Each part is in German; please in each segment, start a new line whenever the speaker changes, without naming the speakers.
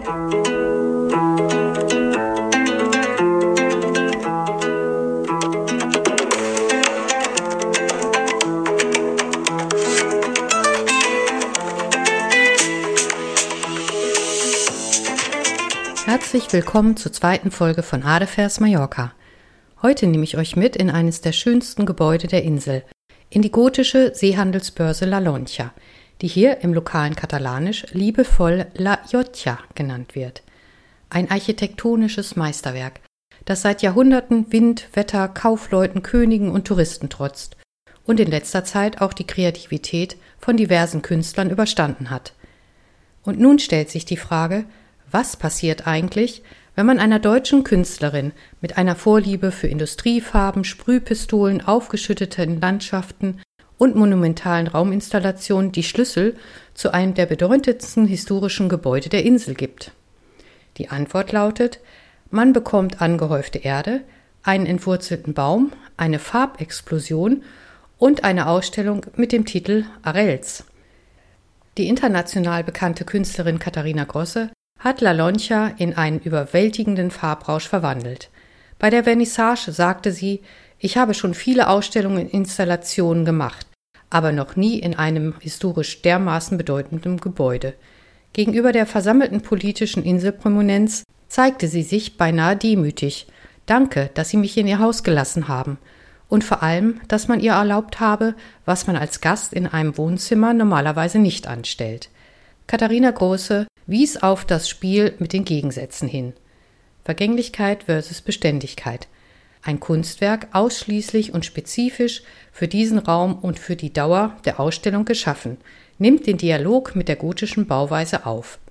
Herzlich willkommen zur zweiten Folge von Adefärs Mallorca. Heute nehme ich euch mit in eines der schönsten Gebäude der Insel, in die gotische Seehandelsbörse La Lonja, die hier im lokalen Katalanisch liebevoll La Llotja genannt wird. Ein architektonisches Meisterwerk, das seit Jahrhunderten Wind, Wetter, Kaufleuten, Königen und Touristen trotzt und in letzter Zeit auch die Kreativität von diversen Künstlern überstanden hat. Und nun stellt sich die Frage, was passiert eigentlich, wenn man einer deutschen Künstlerin mit einer Vorliebe für Industriefarben, Sprühpistolen, aufgeschütteten Landschaften und monumentalen Rauminstallationen die Schlüssel zu einem der bedeutendsten historischen Gebäude der Insel gibt? Die Antwort lautet, man bekommt angehäufte Erde, einen entwurzelten Baum, eine Farbexplosion und eine Ausstellung mit dem Titel Arrels. Die international bekannte Künstlerin Katharina Grosse hat La Lonja in einen überwältigenden Farbrausch verwandelt. Bei der Vernissage sagte sie, ich habe schon viele Ausstellungen und Installationen gemacht, aber noch nie in einem historisch dermaßen bedeutenden Gebäude. Gegenüber der versammelten politischen Inselprominenz zeigte sie sich beinahe demütig. Danke, dass Sie mich in Ihr Haus gelassen haben. Und vor allem, dass man ihr erlaubt habe, was man als Gast in einem Wohnzimmer normalerweise nicht anstellt. Katharina Grosse wies auf das Spiel mit den Gegensätzen hin. Vergänglichkeit versus Beständigkeit. Ein Kunstwerk ausschließlich und spezifisch für diesen Raum und für die Dauer der Ausstellung geschaffen, nimmt den Dialog mit der gotischen Bauweise auf.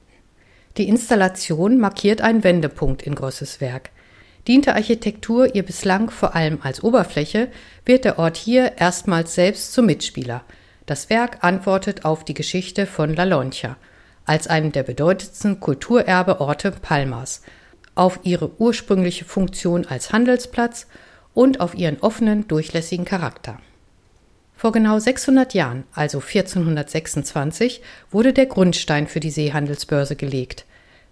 Die Installation markiert einen Wendepunkt in Grosses Werk. Diente Architektur ihr bislang vor allem als Oberfläche, wird der Ort hier erstmals selbst zum Mitspieler. Das Werk antwortet auf die Geschichte von La Lonja als einem der bedeutendsten Kulturerbeorte Palmas, auf ihre ursprüngliche Funktion als Handelsplatz und auf ihren offenen, durchlässigen Charakter. Vor genau 600 Jahren, also 1426, wurde der Grundstein für die Seehandelsbörse gelegt.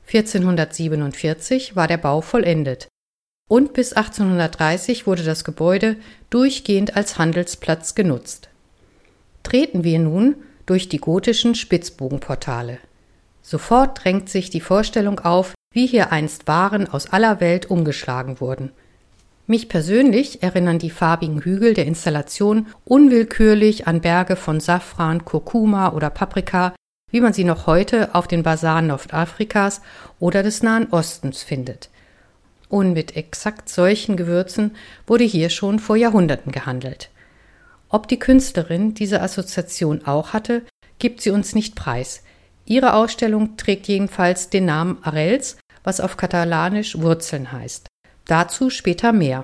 1447 war der Bau vollendet und bis 1830 wurde das Gebäude durchgehend als Handelsplatz genutzt. Treten wir nun durch die gotischen Spitzbogenportale. Sofort drängt sich die Vorstellung auf, wie hier einst Waren aus aller Welt umgeschlagen wurden. Mich persönlich erinnern die farbigen Hügel der Installation unwillkürlich an Berge von Safran, Kurkuma oder Paprika, wie man sie noch heute auf den Basaren Nordafrikas oder des Nahen Ostens findet. Und mit exakt solchen Gewürzen wurde hier schon vor Jahrhunderten gehandelt. Ob die Künstlerin diese Assoziation auch hatte, gibt sie uns nicht preis. Ihre Ausstellung trägt jedenfalls den Namen Arrels, was auf Katalanisch Wurzeln heißt. Dazu später mehr.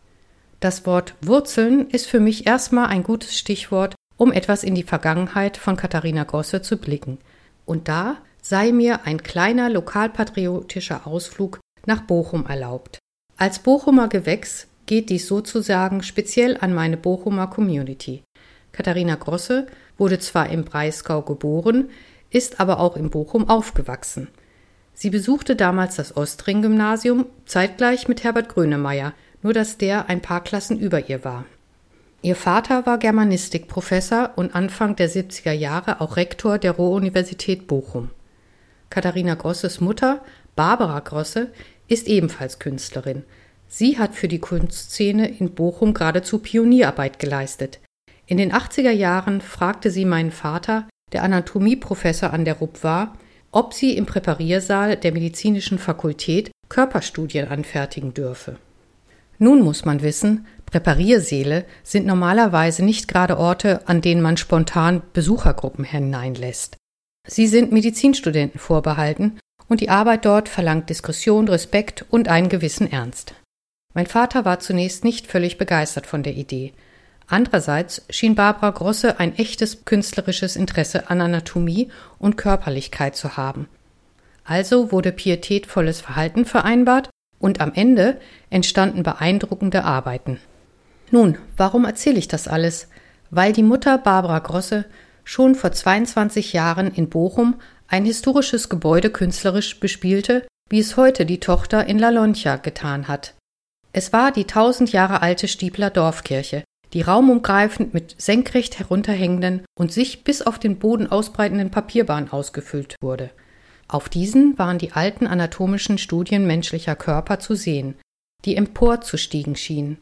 Das Wort Wurzeln ist für mich erstmal ein gutes Stichwort, um etwas in die Vergangenheit von Katharina Grosse zu blicken. Und da sei mir ein kleiner lokalpatriotischer Ausflug nach Bochum erlaubt. Als Bochumer Gewächs geht dies sozusagen speziell an meine Bochumer Community. Katharina Grosse wurde zwar im Breisgau geboren, ist aber auch in Bochum aufgewachsen. Sie besuchte damals das Ostring-Gymnasium, zeitgleich mit Herbert Grönemeyer, nur dass der ein paar Klassen über ihr war. Ihr Vater war Germanistikprofessor und Anfang der 70er Jahre auch Rektor der Ruhr-Universität Bochum. Katharina Grosses Mutter, Barbara Grosse, ist ebenfalls Künstlerin. Sie hat für die Kunstszene in Bochum geradezu Pionierarbeit geleistet. In den 80er Jahren fragte sie meinen Vater, der Anatomieprofessor an der RUB war, ob sie im Präpariersaal der Medizinischen Fakultät Körperstudien anfertigen dürfe. Nun muss man wissen, Präpariersäle sind normalerweise nicht gerade Orte, an denen man spontan Besuchergruppen hineinlässt. Sie sind Medizinstudenten vorbehalten und die Arbeit dort verlangt Diskretion, Respekt und einen gewissen Ernst. Mein Vater war zunächst nicht völlig begeistert von der Idee. Andererseits schien Barbara Grosse ein echtes künstlerisches Interesse an Anatomie und Körperlichkeit zu haben. Also wurde pietätvolles Verhalten vereinbart und am Ende entstanden beeindruckende Arbeiten. Nun, warum erzähle ich das alles? Weil die Mutter Barbara Grosse schon vor 22 Jahren in Bochum ein historisches Gebäude künstlerisch bespielte, wie es heute die Tochter in La Loncha getan hat. Es war die 1000 Jahre alte Stiebler Dorfkirche, die raumumgreifend mit senkrecht herunterhängenden und sich bis auf den Boden ausbreitenden Papierbahnen ausgefüllt wurde. Auf diesen waren die alten anatomischen Studien menschlicher Körper zu sehen, die emporzusteigen schienen.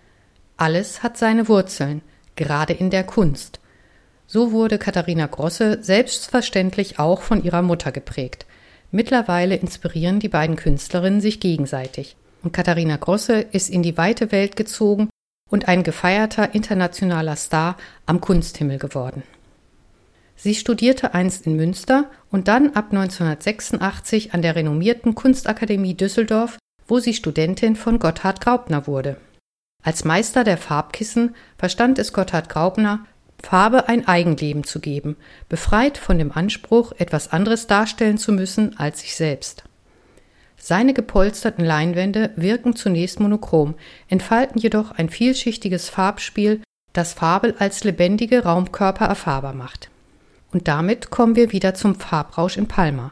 Alles hat seine Wurzeln, gerade in der Kunst. So wurde Katharina Grosse selbstverständlich auch von ihrer Mutter geprägt. Mittlerweile inspirieren die beiden Künstlerinnen sich gegenseitig. Und Katharina Grosse ist in die weite Welt gezogen und ein gefeierter internationaler Star am Kunsthimmel geworden. Sie studierte einst in Münster und dann ab 1986 an der renommierten Kunstakademie Düsseldorf, wo sie Studentin von Gotthard Graupner wurde. Als Meister der Farbkissen verstand es Gotthard Graupner, Farbe ein Eigenleben zu geben, befreit von dem Anspruch, etwas anderes darstellen zu müssen als sich selbst. Seine gepolsterten Leinwände wirken zunächst monochrom, entfalten jedoch ein vielschichtiges Farbspiel, das Farbe als lebendige Raumkörper erfahrbar macht. Und damit kommen wir wieder zum Farbrausch in Palma.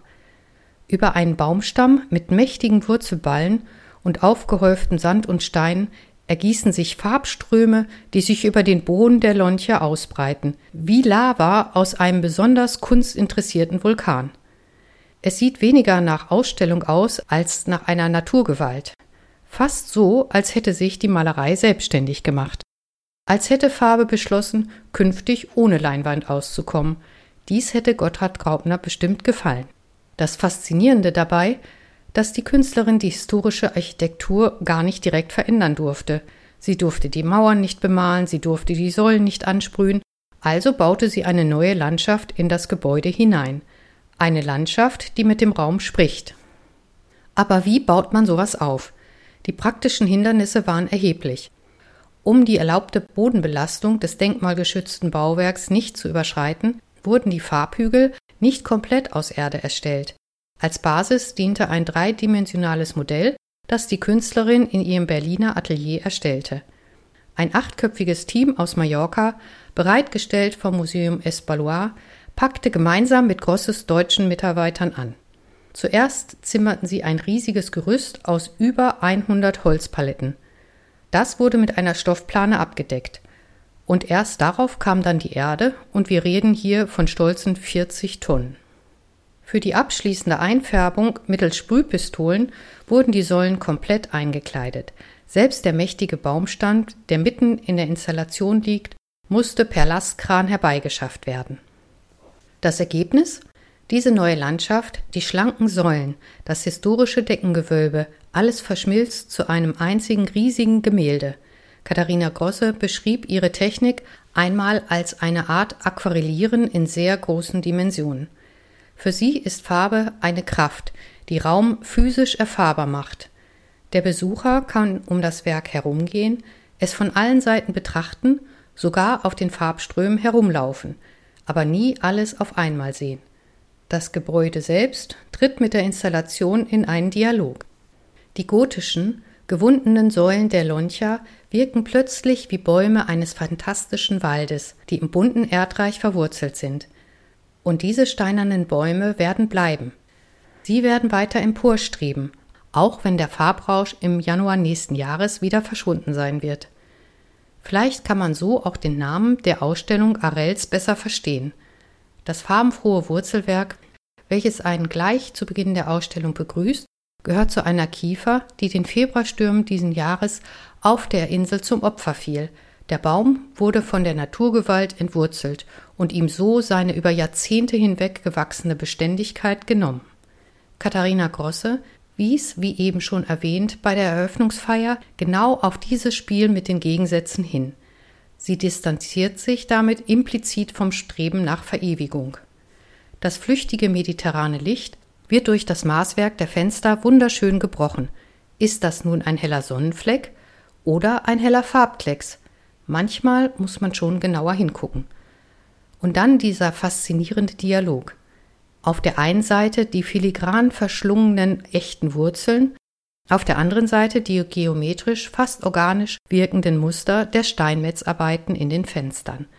Über einen Baumstamm mit mächtigen Wurzelballen und aufgehäuften Sand und Steinen ergießen sich Farbströme, die sich über den Boden der Loncha ausbreiten, wie Lava aus einem besonders kunstinteressierten Vulkan. Es sieht weniger nach Ausstellung aus als nach einer Naturgewalt. Fast so, als hätte sich die Malerei selbstständig gemacht. Als hätte Farbe beschlossen, künftig ohne Leinwand auszukommen. Dies hätte Gotthard Graupner bestimmt gefallen. Das Faszinierende dabei, dass die Künstlerin die historische Architektur gar nicht direkt verändern durfte. Sie durfte die Mauern nicht bemalen, sie durfte die Säulen nicht ansprühen, also baute sie eine neue Landschaft in das Gebäude hinein. Eine Landschaft, die mit dem Raum spricht. Aber wie baut man sowas auf? Die praktischen Hindernisse waren erheblich. Um die erlaubte Bodenbelastung des denkmalgeschützten Bauwerks nicht zu überschreiten, wurden die Farbhügel nicht komplett aus Erde erstellt. Als Basis diente ein dreidimensionales Modell, das die Künstlerin in ihrem Berliner Atelier erstellte. Ein 8-köpfiges Team aus Mallorca, bereitgestellt vom Museum Espaloir, packte gemeinsam mit Grosses deutschen Mitarbeitern an. Zuerst zimmerten sie ein riesiges Gerüst aus über 100 Holzpaletten. Das wurde mit einer Stoffplane abgedeckt. Und erst darauf kam dann die Erde und wir reden hier von stolzen 40 Tonnen. Für die abschließende Einfärbung mittels Sprühpistolen wurden die Säulen komplett eingekleidet. Selbst der mächtige Baumstand, der mitten in der Installation liegt, musste per Lastkran herbeigeschafft werden. Das Ergebnis? Diese neue Landschaft, die schlanken Säulen, das historische Deckengewölbe, alles verschmilzt zu einem einzigen riesigen Gemälde. Katharina Grosse beschrieb ihre Technik einmal als eine Art Aquarellieren in sehr großen Dimensionen. Für sie ist Farbe eine Kraft, die Raum physisch erfahrbar macht. Der Besucher kann um das Werk herumgehen, es von allen Seiten betrachten, sogar auf den Farbströmen herumlaufen, aber nie alles auf einmal sehen. Das Gebäude selbst tritt mit der Installation in einen Dialog. Die gotischen, gewundenen Säulen der Loncha wirken plötzlich wie Bäume eines fantastischen Waldes, die im bunten Erdreich verwurzelt sind. Und diese steinernen Bäume werden bleiben. Sie werden weiter emporstreben, auch wenn der Farbrausch im Januar nächsten Jahres wieder verschwunden sein wird. Vielleicht kann man so auch den Namen der Ausstellung Arels besser verstehen. Das farbenfrohe Wurzelwerk, welches einen gleich zu Beginn der Ausstellung begrüßt, gehört zu einer Kiefer, die den Februarstürmen diesen Jahres auf der Insel zum Opfer fiel. Der Baum wurde von der Naturgewalt entwurzelt und ihm so seine über Jahrzehnte hinweg gewachsene Beständigkeit genommen. Katharina Grosse wies, wie eben schon erwähnt, bei der Eröffnungsfeier genau auf dieses Spiel mit den Gegensätzen hin. Sie distanziert sich damit implizit vom Streben nach Verewigung. Das flüchtige mediterrane Licht wird durch das Maßwerk der Fenster wunderschön gebrochen. Ist das nun ein heller Sonnenfleck oder ein heller Farbklecks? Manchmal muss man schon genauer hingucken. Und dann dieser faszinierende Dialog. Auf der einen Seite die filigran verschlungenen echten Wurzeln, auf der anderen Seite die geometrisch fast organisch wirkenden Muster der Steinmetzarbeiten in den Fenstern.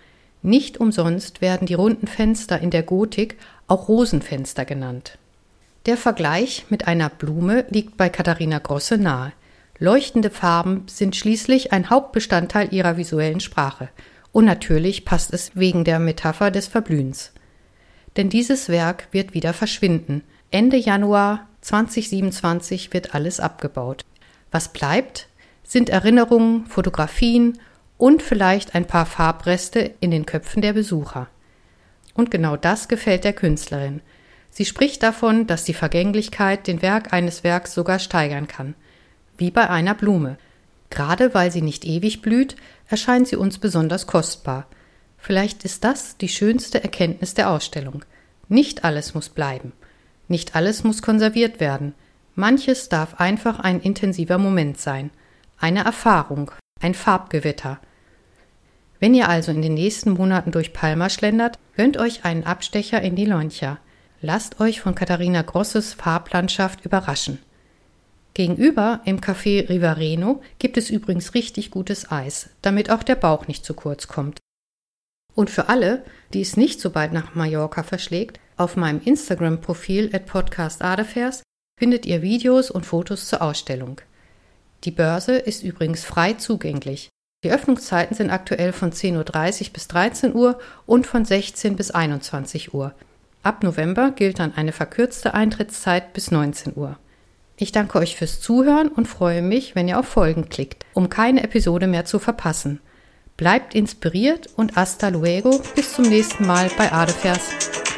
Nicht umsonst werden die runden Fenster in der Gotik auch Rosenfenster genannt. Der Vergleich mit einer Blume liegt bei Katharina Grosse nahe. Leuchtende Farben sind schließlich ein Hauptbestandteil ihrer visuellen Sprache. Und natürlich passt es wegen der Metapher des Verblühens. Denn dieses Werk wird wieder verschwinden. Ende Januar 2027 wird alles abgebaut. Was bleibt, sind Erinnerungen, Fotografien und vielleicht ein paar Farbreste in den Köpfen der Besucher. Und genau das gefällt der Künstlerin. Sie spricht davon, dass die Vergänglichkeit den Wert eines Werks sogar steigern kann. Wie bei einer Blume. Gerade weil sie nicht ewig blüht, erscheint sie uns besonders kostbar. Vielleicht ist das die schönste Erkenntnis der Ausstellung. Nicht alles muss bleiben. Nicht alles muss konserviert werden. Manches darf einfach ein intensiver Moment sein. Eine Erfahrung, ein Farbgewitter. Wenn ihr also in den nächsten Monaten durch Palma schlendert, gönnt euch einen Abstecher in die Loggia. Lasst euch von Katharina Grosses Farblandschaft überraschen. Gegenüber im Café Rivareno gibt es übrigens richtig gutes Eis, damit auch der Bauch nicht zu kurz kommt. Und für alle, die es nicht so bald nach Mallorca verschlägt, auf meinem Instagram-Profil @podcastadefairs findet ihr Videos und Fotos zur Ausstellung. Die Börse ist übrigens frei zugänglich. Die Öffnungszeiten sind aktuell von 10:30 Uhr bis 13 Uhr und von 16 bis 21 Uhr. Ab November gilt dann eine verkürzte Eintrittszeit bis 19 Uhr. Ich danke euch fürs Zuhören und freue mich, wenn ihr auf Folgen klickt, um keine Episode mehr zu verpassen. Bleibt inspiriert und hasta luego, bis zum nächsten Mal bei Adefairs.